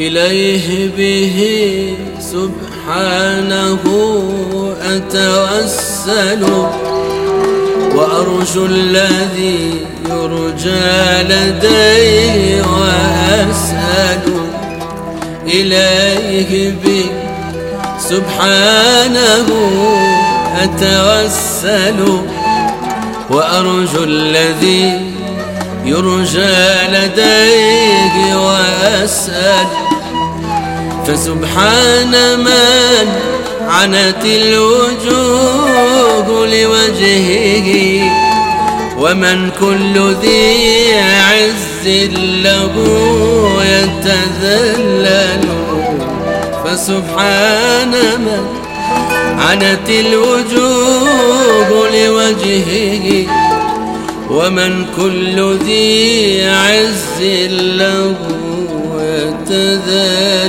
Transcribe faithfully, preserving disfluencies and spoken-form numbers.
إليه به سبحانه أتوسل، وأرجو الذي يرجى لديه وأسأل. إليه به سبحانه أتوسل، وأرجو الذي يرجى لديه وأسأل. فسبحان من عنت الوجوه لوجهه، ومن كل ذي عز له يتذلل. فسبحان من عنت الوجوه لوجهه، ومن كل ذي عز له يتذلل.